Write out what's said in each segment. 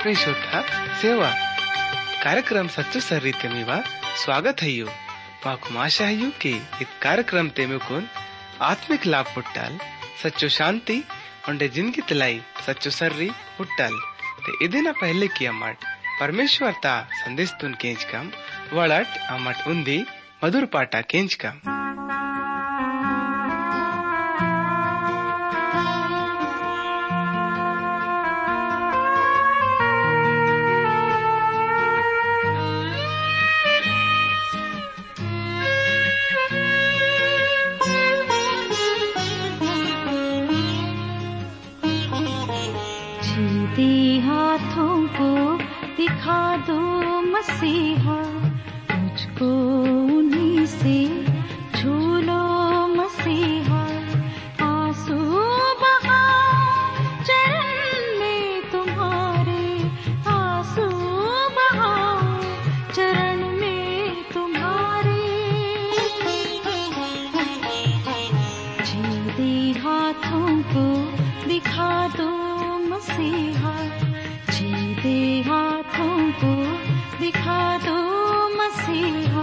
परमेश्वर था सेवा कार्यक्रम सच्चो सर्री तेमीवा स्वागत है माकुम आशा है कि इत कार्यक्रम तेमुकुन आत्मिक लाभ पुट्टाल सच्चो शांति उंडे जिंदगी तलाई सच्चो सर्री पुट्टाल ते इदिना पहले की अम्मट परमेश्वर ता संदेश तुन केंच कम वड़ट अम्मट उन्दी मधुर पाटा केंच कम हाथों को दिखा दो मसीहा, मुझको उन्हीं से छू लो मसीहा। आंसू बहाओ चरण में तुम्हारे, आंसू बहाओ चरण में तुम्हारे। जीते हाथों को दिखा दो मसीहा, जीते हाथों को दिखा दो मसीहा।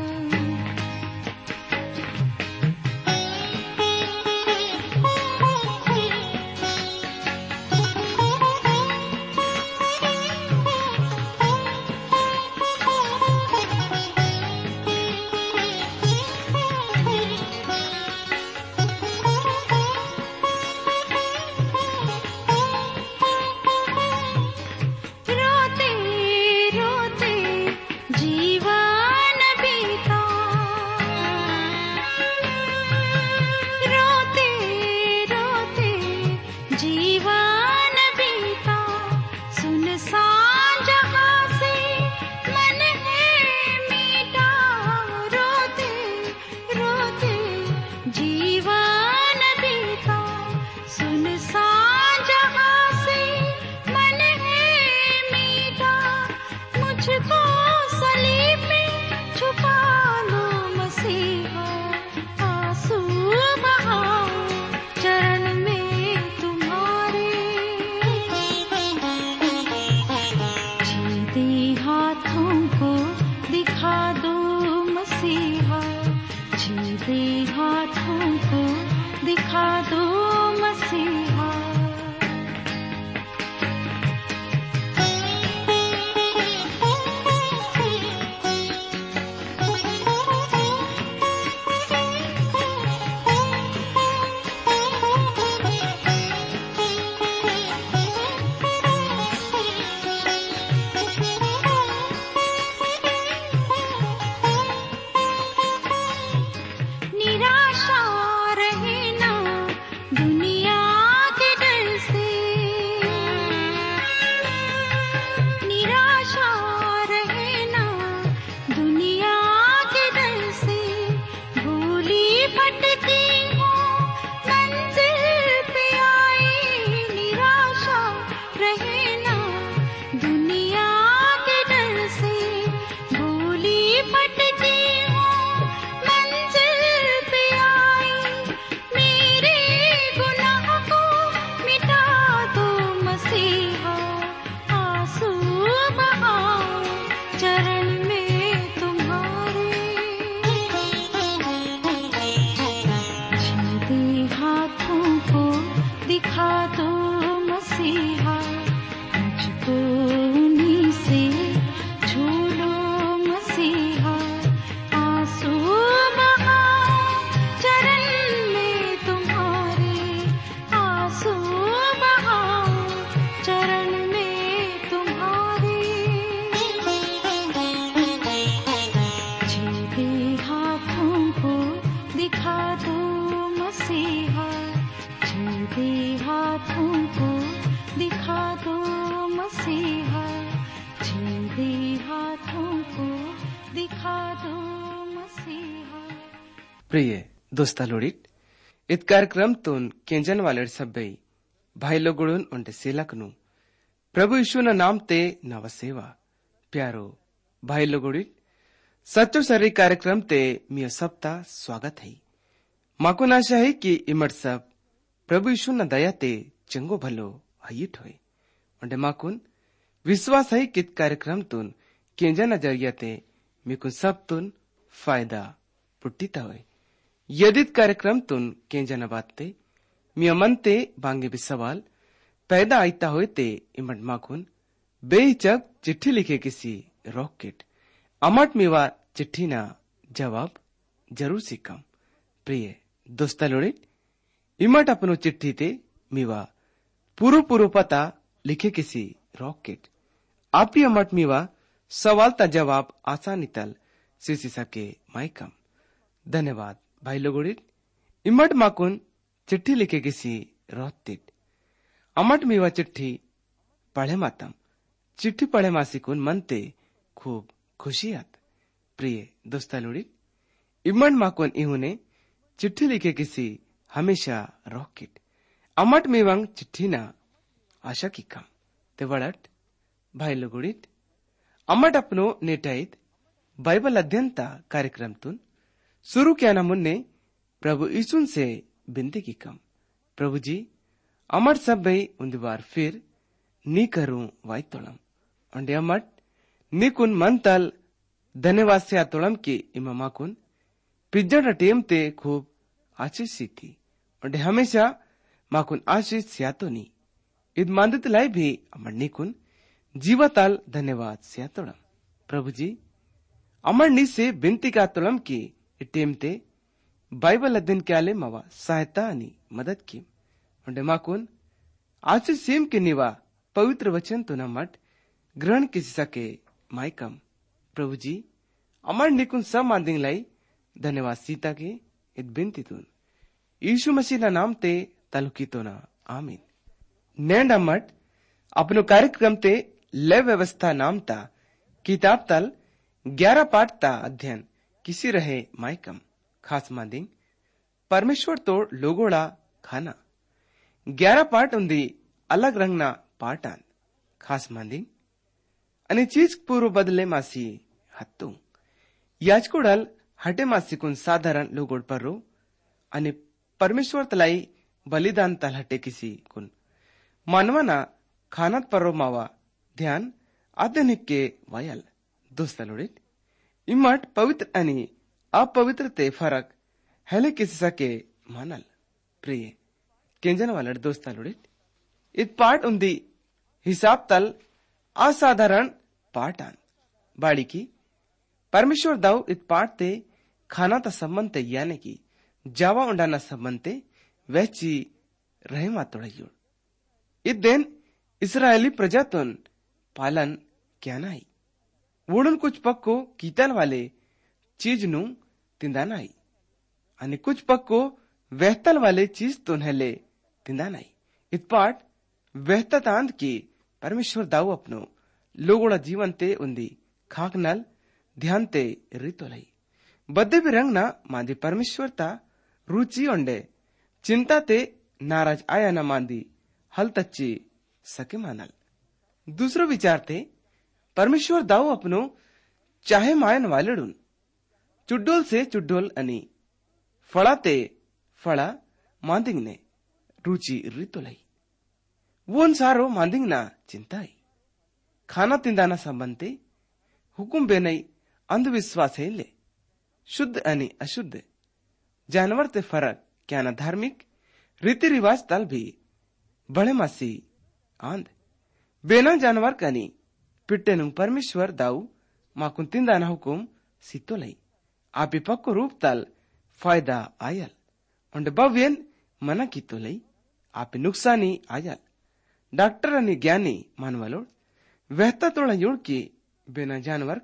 प्रिय दोस्ता लोडिट इत कार्यक्रम तुन केंजन वाले सब्बे भाई लोगुड़न उन्टे सेलकनु प्रभु यीशु ना नाम ते नव सेवा प्यारो भाई लोगुड़िट सच्चो सरी कार्यक्रम ते मियो सप्ता स्वागत है। माको आशा है कि इमट सब प्रभु यीशु ना दया ते चंगो भलो हयिट होय उन्टे माकुन विश्वास है कित कार्यक्रम तुन केंजा नजरियाते मिकुन सब तुन फायदा पुट्टीता होय। यदि कार्यक्रम तुन केंजा न बातते मिया मनते बांगे भी सवाल पैदा आईता होय ते इमट माकुन बेहिचक चिट्ठी लिखे किसी रॉकेट अमट मिवा चिट्ठी ना जवाब जरूर सीखम। प्रिय दोस्ता लोड़े इमट अपनो चिट्ठी ते मिवा पूरो पता लिखे किसी रॉकेट आपी अमट मिवा सवाल ता जवाब आसानी तल सीसी सके माइकम। धन्यवाद भाई लोगोड़ित इमट माकुन चिट्ठी लिखे किसी रॉकेट अमट मिवा चिट्ठी पढ़े मातम चिट्ठी पढ़े मासिकुन मनते खूब खुशी आत। प्रिय दोस्ता लोड़ित इमट माकुन इहुने चिट्ठी लिखे किसी हमेशा रॉकेट अमट मिवंग चिट्ठी ना आशा की कम ते वड़ट भाई लोगोड़ित अमट अपनो नेटाइत बाइबल अध्ययनता कार्यक्रम तुन शुरू किया ना मुन्ने प्रभु यीशुन से बिनती की कम। प्रभु जी अमट सब भाई उन्दिवार फिर नी करूं वाई तोड़म अंडे अमट निकुन मन तल धन्यवाद से आतोड़म की इमामा कुन पिज्जा टेम ते खूब आशीष थी अंडे हमेशा माकुन आशीष सियातो नी इद मांदित लाई भी अमर निकुन जीवताल धन्यवाद सियातोड़म। प्रभु जी अमर नी से बिनती का तोड़म की टेम ते बाइबल अध्ययन क्याले मवा सहायता आणि मदद की अंडे माकुन आशीष सेम के निवा पवित्र वचन तो न मट ग्रहण किसी सके माइकम। प्रभु जी अमर निकुन सब मांदिंग लाई धन्यवाद सीता के इत बिनती तुन यीशु मसीह ना नाम ते तलुकी तो ना आमीन। नैंड अमट अपनो कार्यक्रम ते लय व्यवस्था नाम ता किताब तल 11 पाठ ता अध्ययन किसी रहे माइकम खास मांदिंग परमेश्वर तो लोगोड़ा खाना 11 पाठ उन्दी अलग रंग ना पाठान खास मांदिंग आणि चीज पूर्व बदले मासी हत्तू याचकोडल हटे मासिकुन साधारण लोगोड पर्रो आणि परमेश्वर तलाई बलिदान तल हटे किसी कुन मानवाना खानात पर्रो मावा ध्यान आधुनिक के वायल दोस्ता लोड़ित इमट पवित्र आणि अपवित्र ते फरक हेले किसी सके मानल। प्रिय केंजन वालड़ दोस्ता लोड़ित इत पाठ उन्दी हिसाब तल असाधारण पाठान बाड़ी की परमेश्वर दाऊ इत पाठ ते खाना ता संबंध ते यानी की जावा उंडाना संबंध ते वहची रहे मातोड़ियों इत दिन इस्राएली प्रजातुन पालन क्या नाई वोडन कुछ पक्को कीतल वाले चीज नु तिंदानाई आणि कुछ पक्को वहतल वाले चीज तुन्हेले तिंदानाई इत पाठ वहततांद की परमेश्वर दाऊ अपनो लोगोड़ा जीवन ते उन्दी खाकनल ध्यान ते रितोलाई बद्दे भी रंग ना मांदी परमेश्वर ता रुचि ओंडे चिंता ते नाराज आया न मांदी हल तच्ची सके मानल। दूसरो विचार थे परमेश्वर दाऊ अपनो चाहे मायन वालेडून चुड्डोल से चुड्डोल अनि फड़ा ते फड़ा मांदिंग ने रुचि रितोलाई वो सारो मांदिंग ना चिंताई खाना तिंदाना संबंधे हुकुम बेनई अंधविश्वास है ले शुद्ध अनि अशुद्ध जानवर ते फरक क्या न धार्मिक रीति रिवाज तल भी बड़े मासी आंध बेना जानवर कनी पिट्टेनु परमेश्वर दाऊ माकुन तिंदाना हुकुम सितोलाई आपी पक्को रूप तल फायदा आयल उंडे भव्यन मना कितोलाई आपी नुकसानी आयल डॉक्टर अनि ज्ञानी मानवालोड वहता तोड़ा युड़ की बेना जानवर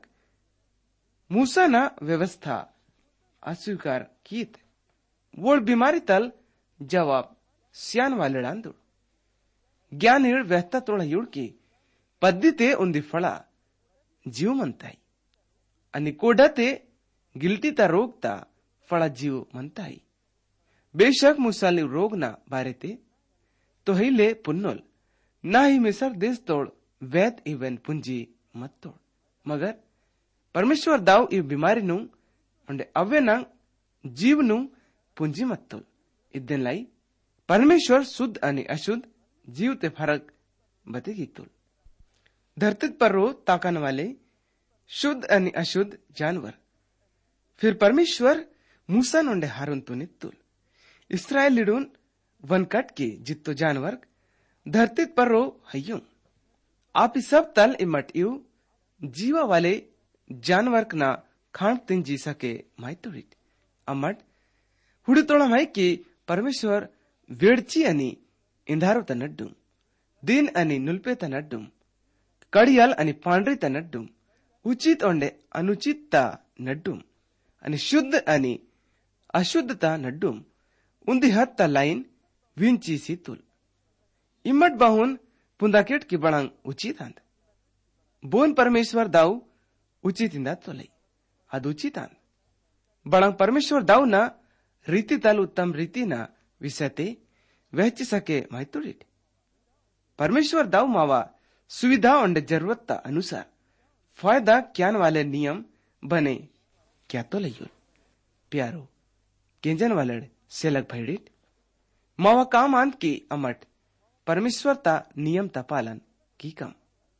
मूसा ना व्यवस्था अस्वीकार कीत वो बीमारी तल जवाब सियान वाले डांदुड़ ज्ञान हिड़ वहता तोड़ा युड़ की पद्धति उन्दी फड़ा जीव मनताई अनि कोडते गिल्टी ता रोग ता फड़ा जीव मनताई बेशक मुसाली रोग ना बारे ते तो हिले पुन्नोल ना ही मिसर देश तोड़ वैद इवन पुंजी मत तोड़ मगर परमेश्वर दाव ई बीमारी नु उंडे अव्वे ना जीव नु पुंजी मत तोड़ इद्दन लाई परमेश्वर शुद्ध अनि अशुद्ध जीव ते फरक बतेगी तोड़ धरती पर रो ताकन वाले शुद्ध आणि अशुद्ध जानवर। फिर परमेश्वर मूसा नोंडे हारून तो नित्तुल इस्राएल लिडून वनकट के जित्तो जानवर धरती पर रो हयू आप ही सब तल इमट यू जीवा वाले जानवर ना खान तिन जी सके माहितोड़ित अमट हुडी तोड़ा माई कि परमेश्वर वेड़ची अनि इंधारो त नड्डुम दिन अनि नुल्पे त नड्डुम कड़ियल अनि पांडरी त नड्डुम उचित ओंडे अनुचित ता नड्डुम अनि शुद्ध अनि अशुद्धता नड्डुम उन्दी हद ता लाइन विंची सीतुल इमट बाहुन पुंदाकेट की बड़ांग उचित आंद बोन परमेश्वर दाऊ उचित इंदा तोलई अद उचित आंद बड़ांग परमेश्वर दाऊ ना रीति तल उत्तम रीति ना विसते वहच सके माहितुड़िट परमेश्वर दाऊ मावा सुविधा और जरूरत अनुसार फायदा क्यान वाले नियम बने क्या तो लयुल प्यारो केंजन वालड़ सेलग भैडिट मावा काम आंत की अमट परमेश्वर ता नियम ता पालन की कम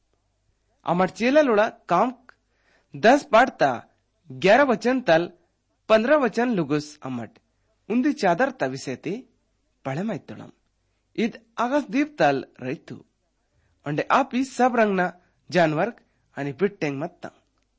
अमट चेला लोड़ा काम 10 पाठ ता 11 वचन तल 15 वचन लुगुस अमट उन्दी चादर ता विसेते पढ़े माइतुड़म इद आगस दीप तल रैतु अंडे आपी सब रंगना जानवर आणि पिट्टेंग मत्ता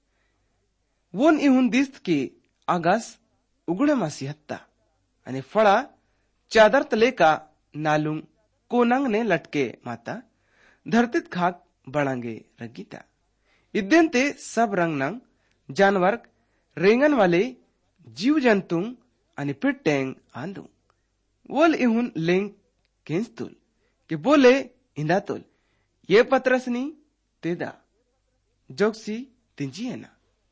वोन इहुन दिस्त की आगास उगुड़े मासी हत्ता आणि फड़ा चादर तले का नालुंग कोनंग ने लटके माता धरतीत खाक बड़ांगे रगीता इद्देंते सब रंगनंग जानवर रेंगन वाले जीव जंतुंग आणि पिट्टेंग आंदू वोल इहुन लेंग केंस्तुल के बोले इंदातुल ये पत्रसनी तेदा जोक्सी तिंजी है ना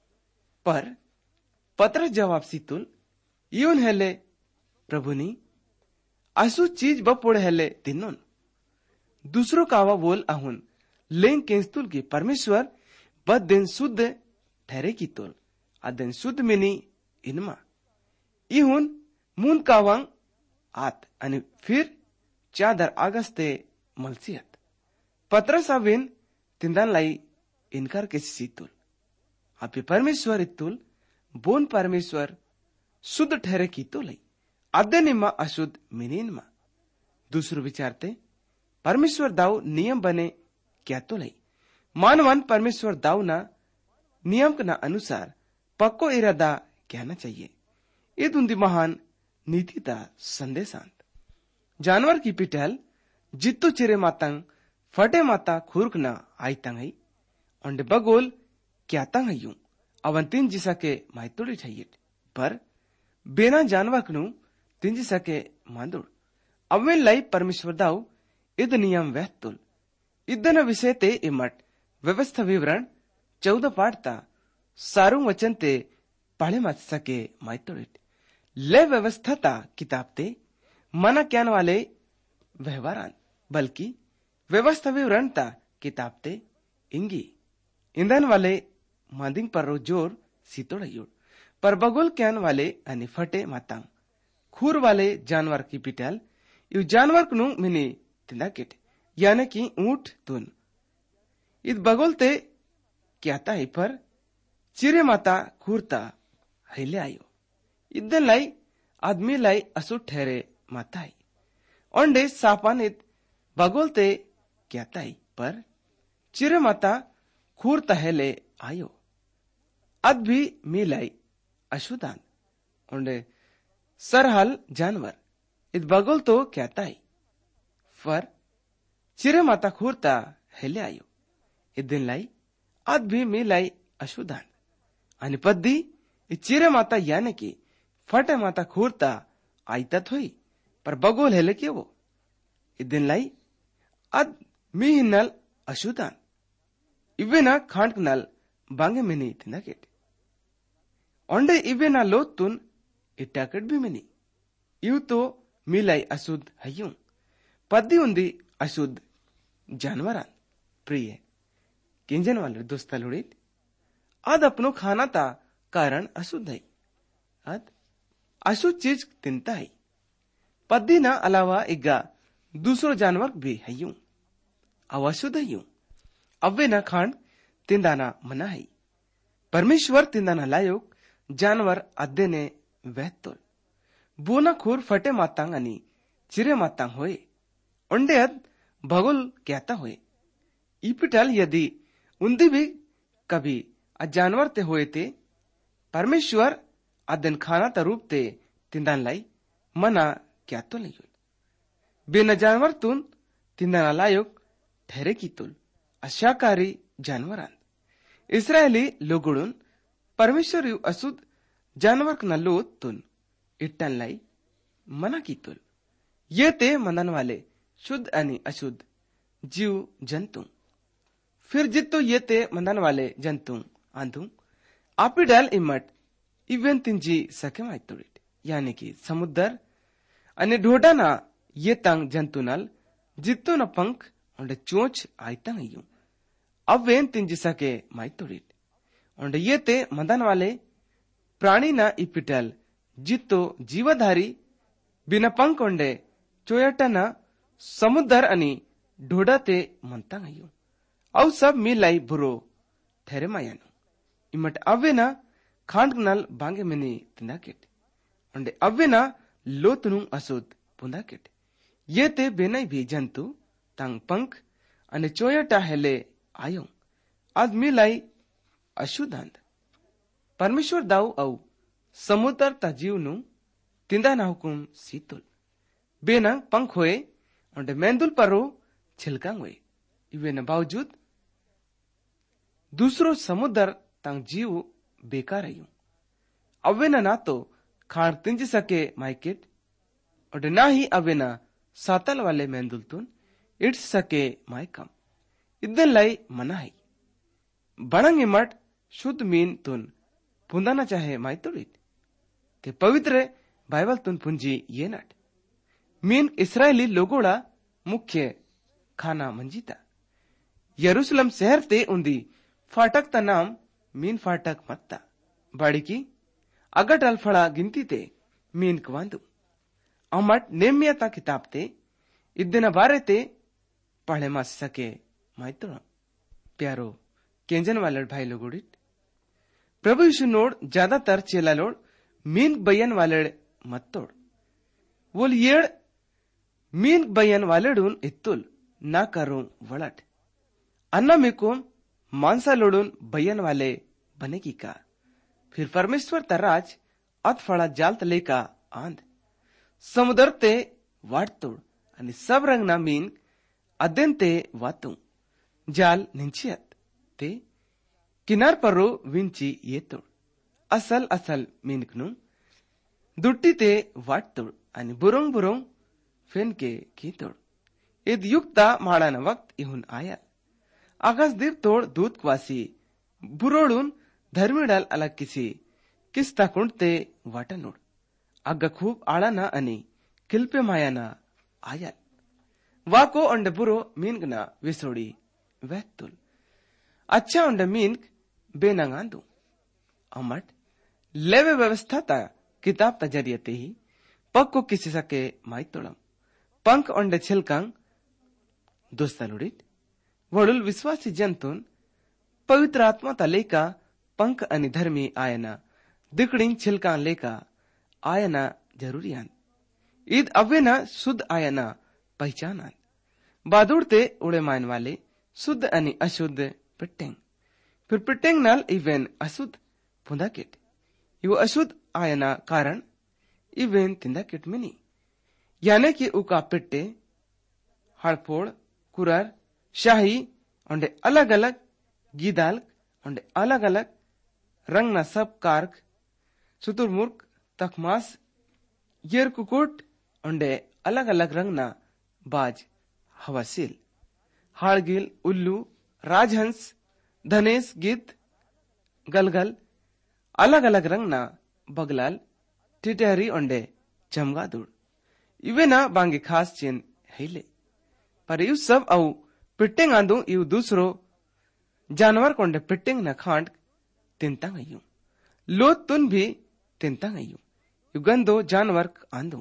पर पत्र जवाब सीतुल यून हेले प्रभुनी असु चीज बपोड़ हेले तिन्नोन दूसरों कावा बोल अहुन लेंग केंस्तुल की परमेश्वर बद दिन शुद्ध ठहरे की तुल अदन शुद्ध मिनी इनमा इहुन मून कावांग आत आणि फिर चादर आगस्ते मलसियत पत्रस अविन तिंदान लाई इनकार के सीतुल आपे परमेश्वर इतुल बोन परमेश्वर शुद्ध ठहरे की तो लई अद्दे निम्मा अशुद्ध मिनीनमा दूसरो विचारते परमेश्वर दाऊ नियम बने क्या तो लई मानवन परमेश्वर दाऊ ना नियम ना अनुसार पक्को इरादा कहना चाहिए ये दुंदी महान नीति ता संदेशांत जानवर की पिटल जित्तो चिरे मातंग फटे माता खुर्क ना आई तंगई ओंडे बगोल क्या तंगयू अवन तीन जिसा के माइतोड़ी चाहिए पर बिना जानवर कनु तीन जिसा के मांदुड़ अवेन लाई परमेश्वर दाऊ इद नियम वहतुल इदन विषय ते इमट व्यवस्था विवरण 14 पाठ ता सारू वचन ते पढ़े मत सके माइतोड़िट ले व्यवस्था ता किताब ते मना क्यान वाले व्यवहारान बल्कि व्यवस्था विवरण ता किताब ते इंगी ईंधन वाले मादिंग पर रो जोर सीतोड़युड़ पर बगुल क्यान वाले अनि फटे मातांग खूर वाले जानवर की पिटल यू जानवर कनु मिनी तिंदाकिट यानी कि ऊंट तुन इत बगुल ते क्या ता पर चिरे माता खूरता हिले आयो इदन लाई आदमी लाई असु ठहरे माताई ओंडे सापानित बगोलते क्या ताई पर चिरे माता खूर तहेले आयो अद भी मिलाई अशुदान ओंडे सरहल जानवर इत बगोल तो क्या ताई पर चिरे माता खूरता हेले आयो इदन लाई अद भी मिलाई अशुदान आणि पद्दी चिरे माता याने की फटे माता खूरता आईता थोई पर बगोल हेले के वो इदन लाई अद मी हिन्नल अशुदान इवेना खांड नल बांगे मिनी तिंदाकेट ओंडे इवेना लोतुन इट्टाकेट भी मिनी यू तो मिलाई अशुद्ध हयूं पद्दी उन्दी अशुद्ध जानवरान प्रिय किंजन वाले दोस्ता लुड़ीट अद अपनो खाना ता कारण अशुद्ध है अद अशुद्ध चीज तिनता है पद्दी ना अलावा इग्गा दूसरो जानवर भी हयूं अव अशुद्ध हयूं अव्वे न खांड तिंदाना मना है। परमेश्वर तिंदाना लायोक जानवर अद्देने वहतोल बोना खूर फटे मातांग आणि चिरे मातांग होय ओंडेत भगोल कहता होय इपिटल यदि उन्दी भी कभी जानवर ते होए ते परमेश्वर अदन खाना तरूप ते तिंदान लाई मना क्या तो नहीं बेन जानवर तुन तिंदाना लायोक ठहरे की तुल अशाकारी जानवरान इस्रायली लोगुडून परमेश्वर यु अशुद्ध जानवर न लोत तुन इट्टन लाई मना की तुल ये ते मनन वाले शुद्ध आणि अशुद्ध जीव जंतु फिर जितो ये ते मनन वाले जंतु आंधू आपिडल इमट इवन तिंजी सके माइतोडिट यानी कि समुद्र आणि ढोडाना ये तंग जंतुनल जितो न पंख और चोंच आयतंग यू अवेन तिंजी सके माइतोडिट और ये ते मनन वाले प्राणी ना इपिटल जितो जीवधारी बिना पंख ओंडे चोयटना समुद्र आणि ढोडा ते म्हणता गयो अव सब मिलाई बुरो ठहरे मायानो इमट अवेना खांडनल बांगे मिनी तिंदाकेट ओंडे अवेना लोतनु असुद पुंदाकेट ये ते बेनाई भी जंतु तंग पंख आणि चोयटा हेले आयो आज मिलाई अशुद्धांत परमेश्वर दाऊ औ समुद्र ता जीवनु तिंदा ना हुकुम सीतुल बेना पंख होए और मेंदुल परो छिलकांग होए इवे न बावजूद दूसरो समुद्र तंग जीव बेकार है अवे ना तो खाण तिंज सके माइकेट और ना ही अवे ना सातल वाले मेंदुल तुन इट सके माइकम इदन लाई मना है बणंग इमट शुद्ध मीन तुन पुंदाना चाहे माइतोड़ित ते पवित्र बाइबल तुन पुंजी ये नट मीन इस्राएली लोगोड़ा मुख्य खाना मंजीता यरूशलेम शहर ते उन्दी फाटक ता नाम मीन फाटक मत्ता बाड़ी की अगट अल्फड़ा गिनती ते मीन कवांदू अमट नेम्या ता किताब ते इद्दिना बारे ते पढ़े मा सके माइतोड़ा प्यारो केंजन वाले भाई लोगोड़ित प्रभु यीशु नोड ज्यादातर चेला लोड मीन बयन वाले मत तोड़ वोल येड़ मीन बयन वालेडून इत्तुल ना करूं वड़ट अन्ना मिकुम मानसा लोडून बयन वाले बने की का फिर परमेश्वर तराज अत फड़ा जाल तले का आंध समुद्र ते वाट तोड़ आणि सब रंग ना मीन अदेन ते वातू जाल निंचियत ते किनार परो विंची ये तोड़ असल असल मीनकनु दुट्टी ते वाट तोड़ आणि बुरोंग बुरोंग फेन के की तोड़ इद युक्ता माड़ा न वक्त इहुन आया आकाश दीप तोड़ दूत क्वासी बुरोडून धर्मीडाल अलग किस्ता कुंडते वाटा नोड अग्ग खूब आड़ा ना अनि किल्पे माया ना आया वाको अंड बुरो मीनगना विसोड़ी वह तुल अच्छा अंड मीनक बेनंगांदू अमट लेवे व्यवस्था ता किताब ता जरियते ही पग को किसी सके माई तोड़म पंख ओंडे छिलकांग दोस्तलुडित वडुल विश्वासी जंतुन पवित्र आत्मा ता लेका पंख अनि धर्मी आयना दिकड़िंग छिलकां लेका आयना जरूरी आन ईद अवेना शुद्ध आयना पहचानान बादुड़ते उड़े मान वाले शुद्ध अनि अशुद्ध पिट्टेंग फिर पिट्टेंग नाल इवेन अशुद्ध पुंदाकेट इव अशुद्ध आयना कारण इवेन तिंदाकेट मिनी यानी कि उका पिट्टे हड़फोड़ कुरर शाही ओंडे अलग अलग गीदाल ओंडे अलग अलग रंग ना सब कारक सुतुरमुर्ग तखमास येर कुकुट ओंडे अलग अलग रंग ना बाज हवासील हाड़गिल उल्लू राजहंस धनेश गिद्ध गलगल अलग अलग रंग ना बगलाल टिटहरी ओंडे चमगादुड़ इवे ना बांगे खास चिन्ह हेले पर यू सब औ पिट्टेंग आंदू यू दूसरो जानवर कोंडे पिट्टेंग न खांड तिंता गयू लो तुन भी तिंता गयू यू गंदो जानवर आंदू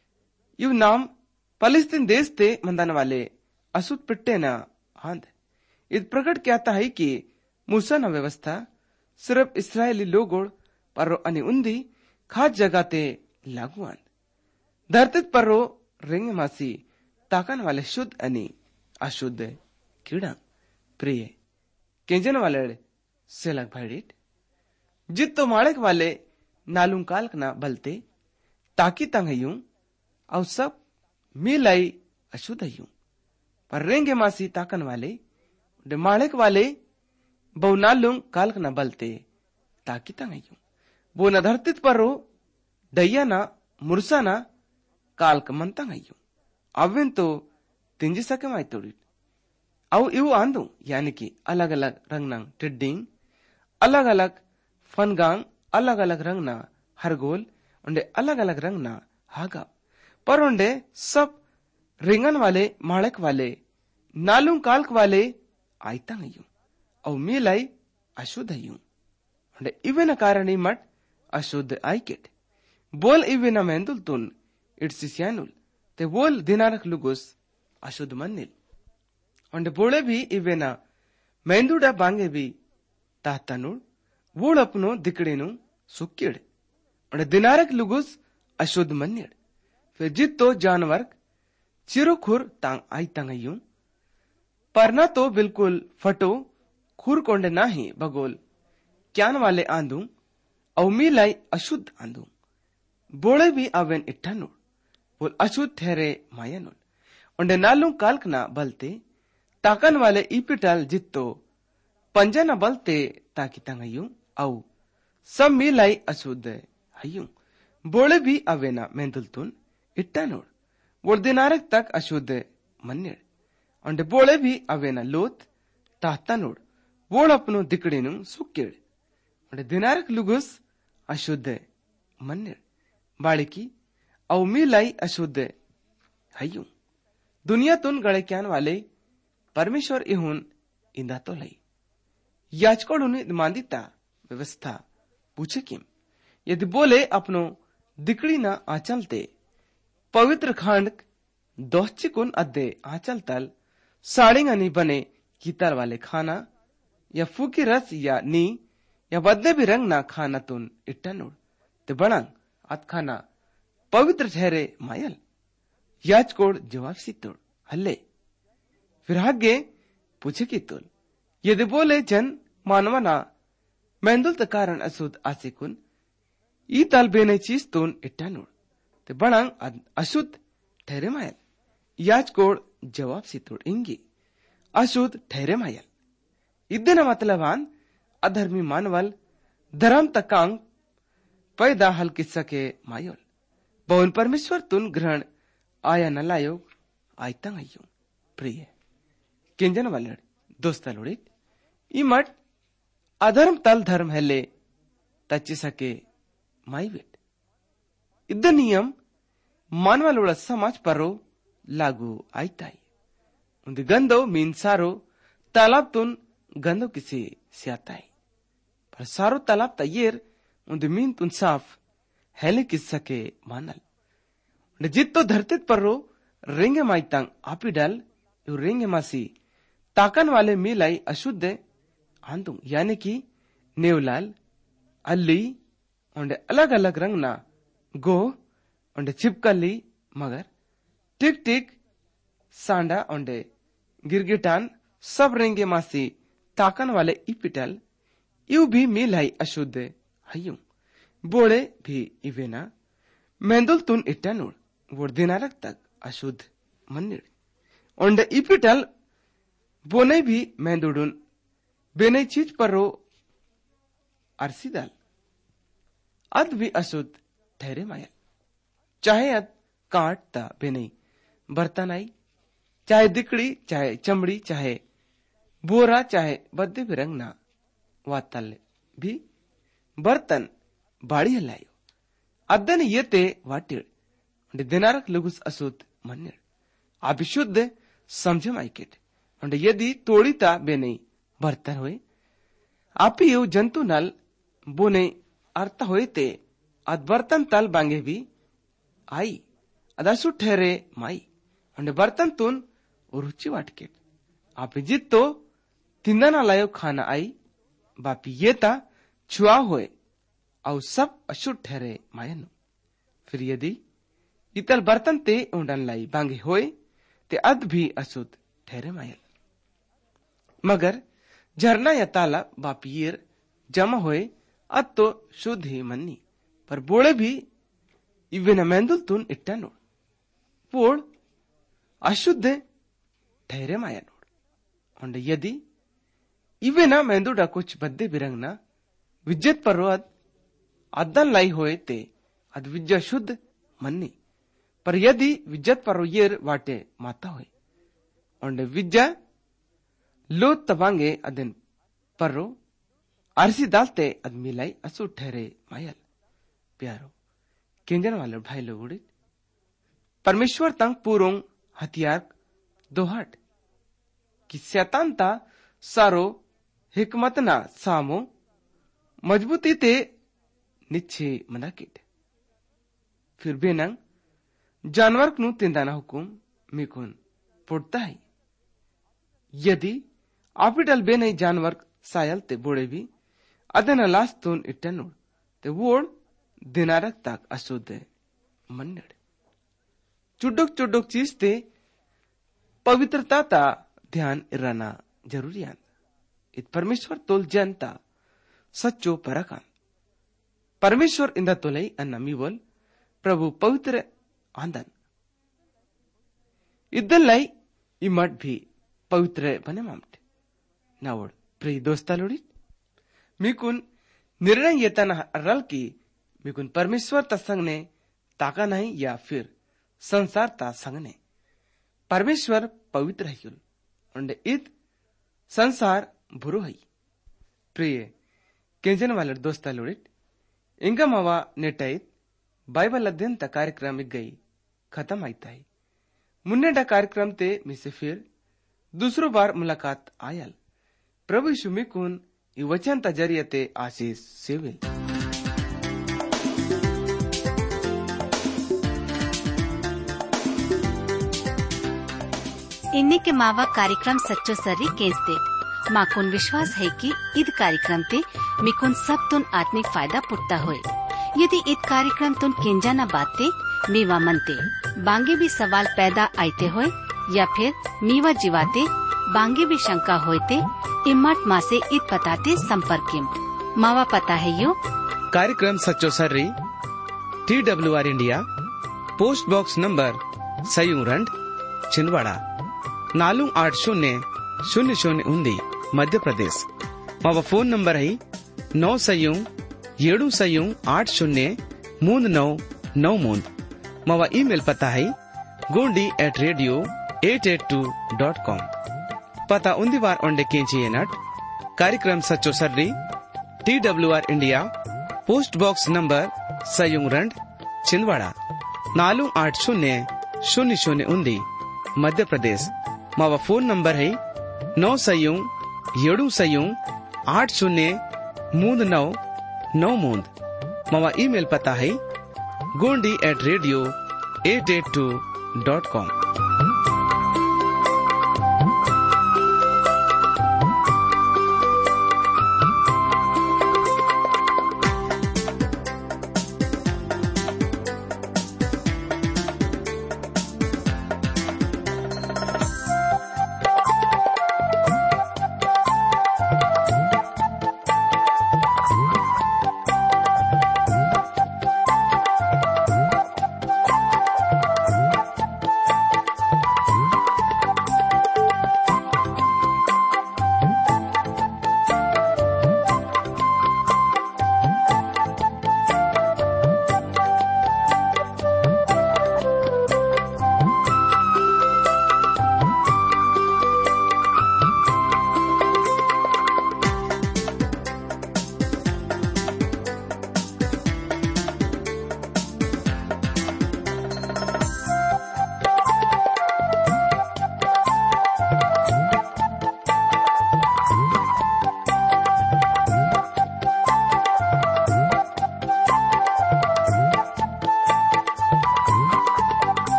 यू नाम फलस्तीन देश ते मंदान वाले असुद पिट्टे ना आंद इत प्रकट कहता है कि मूसा न व्यवस्था सिर्फ इसराइली लोगों पर अनि उन्दी खास जगह ते लागू आन धरतीत पर रिंग मासी ताकन वाले शुद्ध अनि अशुद्ध कीड़ा प्रिय केंजन वाले सेलक भाईडिट जित तो माड़क वाले नालूं कालक ना बलते ताकि तंग यूं और सब मिलाई अशुद्ध यूं पर रेंगे मासी ताकन वाले माड़क वाले बहु नालूं कालक ना बलते ताकि तंग यूं वो न धरतीत पर डैया ना मुरसा ना कालक मंतंग यूं अविन तो तिंजी सके माई तोड़ी अव इव आंदू यानी कि अलग अलग रंग नंग टिड्डिंग अलग अलग फनगांग अलग अलग रंग ना हरगोल उन्डे अलग अलग रंग ना हागा पर उन्डे सब रिंगन वाले माड़क वाले नालूं कालक वाले आयतंग यूं अव मिलाई अशुद्ध यूं उन्डे इवेन कारण मट अशुद्ध आयकेट बोल इवेन मेंदुल तुन इट्सियानुल ते बोल दिनारक लुगुस अशुद्ध मन्निल उन्डे बोले भी इवेन मेंदुडा बांगे भी ताहतानुल वोड़ अपनो दिकड़ेनु सुक्किड़ और दिनारक लुगुस अशुद्ध मन्निड़ फिर जितो जानवर चिरो खुर तांग आई तंगयू पर न तो बिल्कुल फटो खुर कोंडे ना ही बगोल क्यान वाले आंदू औ मिलाई अशुद्ध आंदू बोले भी अवेन इट्ठानुड़ बोल अशुद्ध ठहरे मायनुल उन्डे नालू कालक ना बलते ताकन वाले इपिटल जितो पंजा न बलते ताकि तंगयू औ सब मिलाई अशुद्ध हयू बोले भी अवेना मेंदुलतुन इट्टानोड़ वो दिनारक तक अशुद्ध मन्निड़ उन्डे बोले भी अवेना लोत ताहतानोड़ वोड़ अपनो दिकड़ेनु सुक्किड़ उन्डे दिनारक लुगुस अशुद्ध मन्निड़ बाड़की औ मिलाई अशुद्ध हयू दुनिया तुन गड़े क्यान वाले परमेश्वर इहुन इंदा तो लई याचकोड़ उन्हें मांदिता व्यवस्था पूछे किम यदि बोले अपनो दिकड़ी ना आचलते पवित्र खांड दोश्चिकुन अद्दे आचल तल साड़िंग अनि बने कीतल वाले खाना या फूकी रस या नी या बद्दे भी रंग ना खाना तुन इट्टनुड़ ते बणंग अत खाना पवित्र ठहरे मायल याचकोड़ जवाब सितुड़ हल्ले फिर हग्गे पूछे की तुल यदि बोले जन मानवना मेंदुल त कारण अशुद्ध आसिकुन ई तल बेने चीज तुन इट्टानुड़ ते बणंग अशुद्ध ठहरे मायल याचकोड़ जवाब सितुड़ इंगी अशुद्ध ठहरे मायल इद्दना मतलबान अधर्मी मानवल धर्म तकांग पैदा हल किस्सा के मायोल बहुन परमेश्वर तुन ग्रहण आया न लायोग आयतंग अय्यो प्रिय किंजन वालड़ दोस्ता लोड़ित ई मट अधर्म तल धर्म हेले तच्ची सके माईवेट इद्द नियम मानवलोड़ समाज परो लागू आयताई उन्द गंदो मीन सारो तालाब तुन गंदो किसी स्याताई पर सारो तालाब तय्यर उन्द मीन तुन साफ हेले किस्सा के मानल जित्तो धरतीत परो रेंगे माईतंग आपी डाल यू रेंगे मासी ताकन वाले मिलाई अशुद्ध आंदू यानी कि नेवलाल अल्ली उन्डे अलग अलग रंग ना गो उन्डे चिपकली मगर टिक टिक सांडा उन्डे गिरगिटान सब रेंगे मासी ताकन वाले इपिटल यू भी मिलाई अशुद्ध हयू बोले भी इवेना मेंदुल तुन इट्टानुड़ वो दिनारक तक अशुद्ध मन्निड़ उन्डे इपिटल बोने भी मेंदुडुन बेने चीज पर रो अरसीदाल अद भी अशुद्ध ठहरे मायल चाहे अद काट ता बेने बर्तन आई चाहे दिकड़ी चाहे चमड़ी चाहे बोरा चाहे बद्दे भी रंग ना वातल भी बर्तन बाड़ी हलायो अद्दन ये ते वाटिड़ दिनारक लुगुस अशुद्ध मन्निड़ अभिशुद्ध समझे माइकेट यदि तोड़ीता बेने बर्तन हुए आप यू जंतु नल बोने अर्थ हुए ते अद बर्तन तल बांगे भी आई अदासु ठहरे माई बर्तन तुन रुचि वाटकेट आप जितो तिंदा ना लायो खाना आई बापी ये ता छुआ होए और सब अशुद्ध ठहरे मायन। फिर यदि इतल बर्तन ते ऊंडन लाई बांगे होए ते अद भी अशुद्ध ठहरे मायल। मगर झरना या ताला बापियर जमा होए अद तो शुद्ध ही मन्नी, पर बोले भी इवेना मेंदुल तुन इट्टा नोड पोड़ अशुद्ध ठहरे माया नोड। और यदि इवेना मेंदुडा कुछ बद्दे बिरंगना विज्जत पर अद्दन लाई होए ते अद विज्जा शुद्ध मन्नी, पर यदि विज्जत पर येर वाटे माता होए और विज्जा लो तबांगे अदन पर्रो आरसी डालते अद मिलाई असुर ठहरे मायल। प्यारो केंजन वाले भाई लोग परमेश्वर तंग पूरों हथियार दोहट कि शैतान ता सारो हिकमत ना सामो मजबूती ते निच्छे मनाकिट। फिर बेनंग जानवर नु तिंदाना हुकुम मिकुन पुड़ता है। यदि आपिटल बे नहीं जानवर सायल ते बोड़े भी अदन लास तुन इट्टनुड़ ते वोड़ दिनारक तक अशुद्ध मन्नड़। चुडुक चुडुक चीज ते पवित्रता ता ध्यान इराना जरूरी आंद। इत परमेश्वर तोल जनता सच्चो परकान परमेश्वर इंदा तोलई अन्ना मीवल प्रभु पवित्र आंदन इद्दल लाई इमट भी पवित्र बने मामटे नावड़। प्रिय दोस्ता लोड़ी मिकुन निर्णय येतना रल की मिकुन परमेश्वर ता संगने ताका नहीं या फिर संसार ता संगने। परमेश्वर पवित्र है और इत संसार बुरो है। प्रिय केंजन वाले दोस्ता लोड़ित इंगा मावा नेटाइत बाइबल अध्ययन ता कार्यक्रम गई खत्म आईता है। मुन्ने डा कार्यक्रम ते मिसे फिर दूसरो बार मुलाकात आयल। प्रभु यीशु मिकुन ई वचन ता जरिए ते आशीष सेविल। इन्ने के मावा कार्यक्रम सच्चो सर्री केंसते माकुन विश्वास है कि इद कार्यक्रम ते मिकुन सब तुन आत्मिक फायदा पुटता होए। यदि इत कार्यक्रम तुन केंजा न बाते मीवा मनते बांगे भी सवाल पैदा आते होए या फिर मीवा जीवाते बांगे भी शंका होते इमट माँ से इत पताते संपर्क मावा पता है यो कार्यक्रम सच्चो सर्री TWR India post box number सयूरंड छिंदवाड़ा 480000 मध्य प्रदेश। मावा फोन नंबर है 9 मावा ईमेल पता है gondi@radio882.com। पता उन्दी बार ओंडे केंची नट कार्यक्रम सच्चो सर्री TWR India post box number सयूरंड छिंदवाड़ा 480000 मध्य प्रदेश। मावा फोन नंबर है 9 मावा ईमेल पता है gondi@radio882.com।